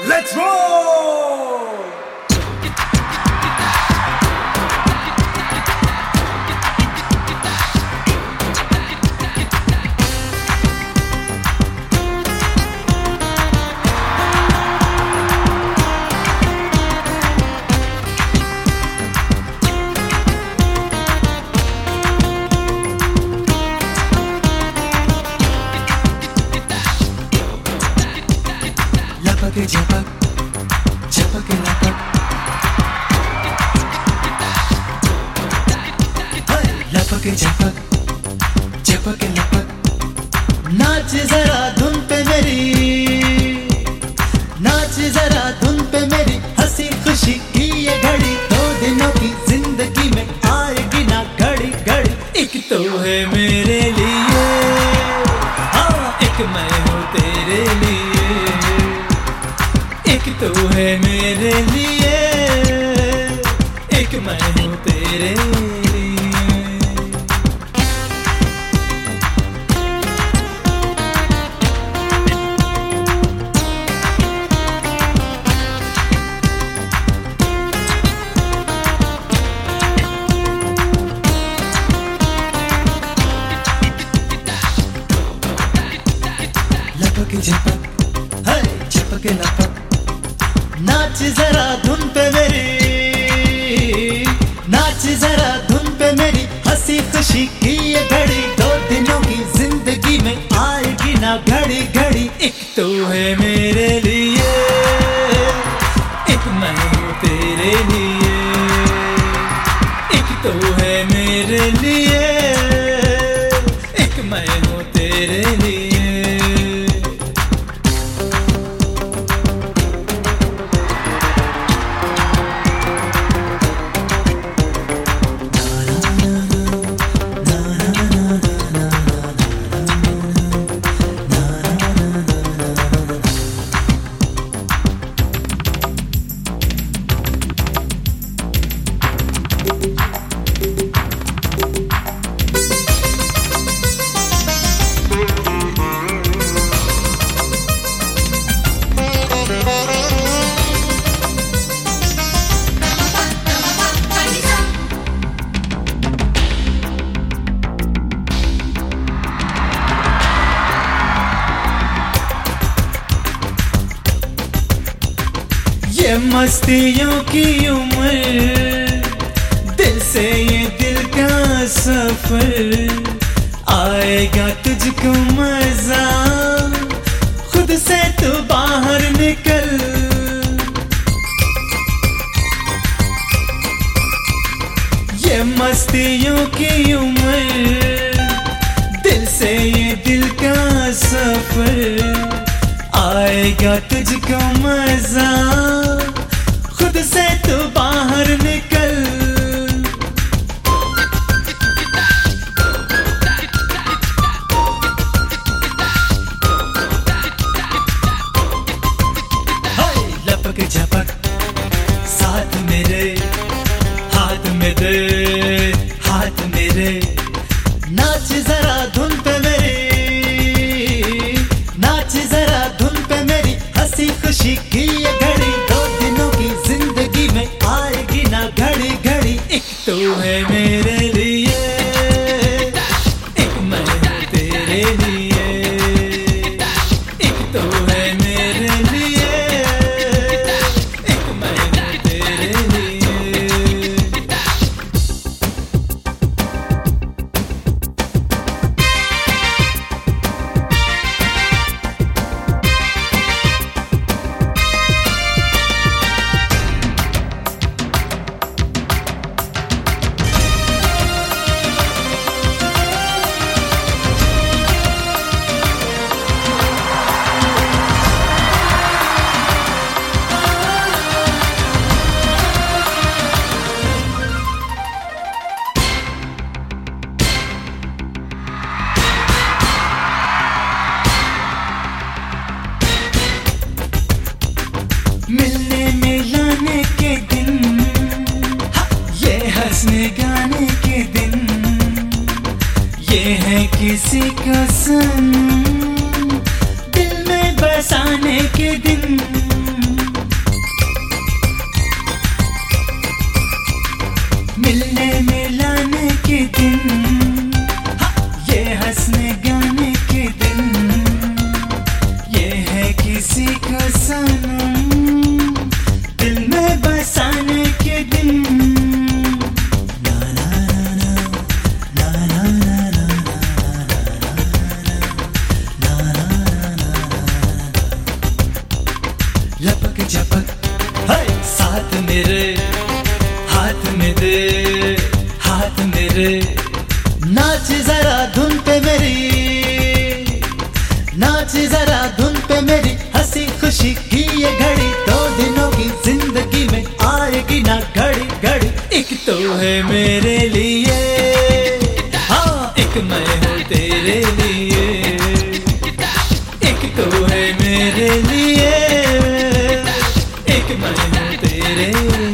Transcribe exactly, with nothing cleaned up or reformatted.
Let's roll! झपक झपक लपक लपक झपक झपक लपक नाच जरा धुन पे मेरी नाच जरा धुन पे मेरी हंसी खुशी की ये घड़ी दो दिनों की जिंदगी में आएगी ना घड़ी घड़ी एक तो है मेरे लिए हाँ एक मैं हूँ तेरे लिए एक तो है मेरे लिए एक मैं हूँ तेरे लिए लपक झपक है झपक लपक नाच जरा धुन पे मेरी नाच जरा धुन पे मेरी हंसी खुशी की ये घड़ी दो दिनों की जिंदगी में आएगी ना घड़ी घड़ी एक तो है मेरे लिए एक मैं हूँ तेरे लिए एक तो है मेरे लिए एक मैं हूँ तेरे लिए ये मस्तियों की उम्र दिल से ये दिल का सफर आएगा तुझको मजा खुद से तू बाहर निकल ये मस्तियों की उम्र दिल से ये दिल का सफर आएगा तुझको मजा खुद से तू बाहर निकल लपक झपक साथ मेरे हाथ में दे हाथ मेरे नाच जरा धुन पे मेरी नाच जरा धुन पे मेरी हंसी खुशी की ये घड़ी दो दिनों की जिंदगी में आएगी ना घड़ी घड़ी एक तो है मेरे लिए एक मैं हूँ तेरे लिए एक तो है मेरे लिए एक मैं हूँ तेरे लिए मिलने मिलाने के दिन ये हंसने गाने के दिन ये है किसी का सनम दिल में बसाने के दिन लेकिन ये हंसने गाने के दिन, ये है किसी का सनम दिल में बसाने के दिन। ना ना ना ना ना ना ना ना ना ना, लपक झपक साथ मेरे, हाथ में दे हाथ मेरे, नाच जरा धुन पे मेरी, नाच जरा धुन पे मेरी, हंसी खुशी की ये घड़ी दो दिनों की जिंदगी में आएगी ना घड़ी घड़ी। एक तो है मेरे लिए, हाँ एक मैं हूँ तेरे लिए, एक तो है मेरे लिए, एक मैं हूँ तेरे लिए।